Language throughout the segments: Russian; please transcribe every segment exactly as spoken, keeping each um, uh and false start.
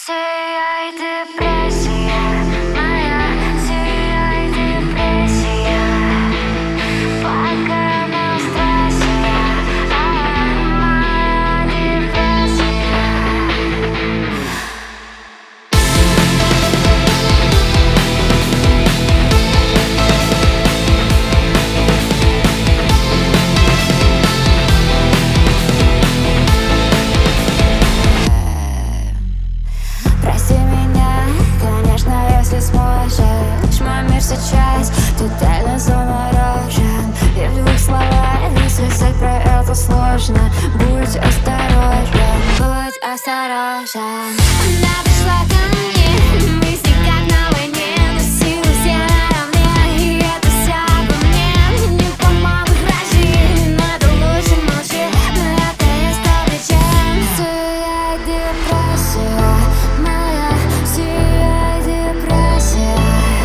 Сияй, депрессия моя, сияй, депрессия. Пока на стрессе я, а моя депрессия. Прости меня, конечно, если сможешь. Мой мир сейчас тотально заморожен. И в двух словах рассказать про это сложно. Будь осторожен, будь осторожен. Она пришла ко мне, мысли как на войне. Носилась я наравне, и это вся обо мне. Не помогут врачи, надо лучше молчи. Но это и стал причин. Сияй, депрессия моя, сияй, депрессия.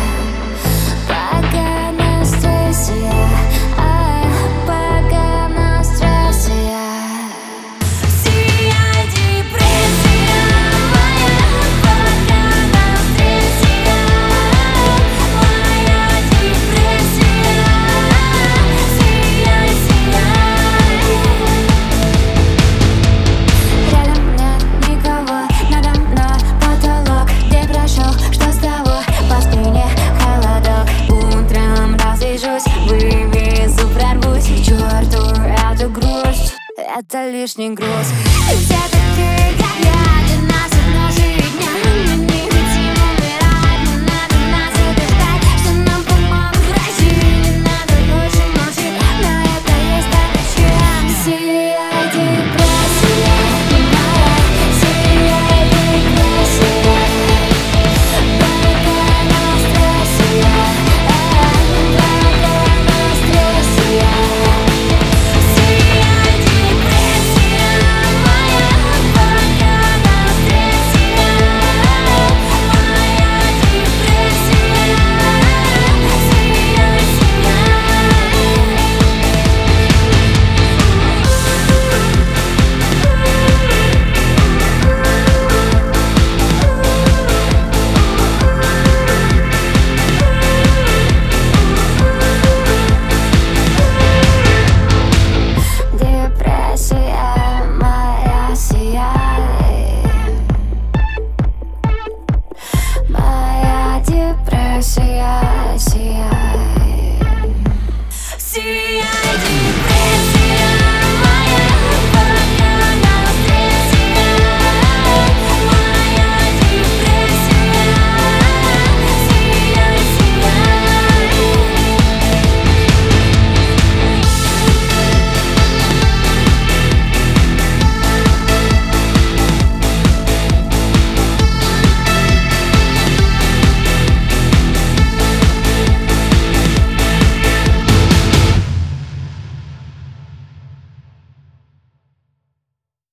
Пока на стрессе я, а пока на стрессе я. Сияй, депрессия моя, пока на стрессе я. Моя депрессия. Сияй, сияй. Рядом нет никого, надо мной потолок. День прошел, что с того? По спине холодок. Утром развяжусь, вывезу, прорвусь к черту эту грусть. Это лишний груз. Где-то